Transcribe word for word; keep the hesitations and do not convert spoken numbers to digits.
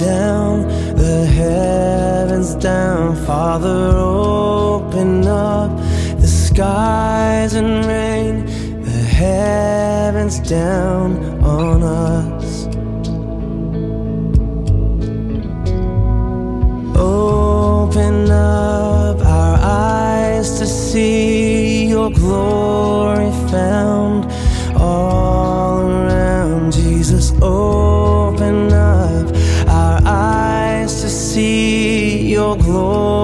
down, the heavens down. Father, open up the skies and rain the heavens down on us. Open up our eyes to see your glory found all around. Jesus, open up our eyes to see your glory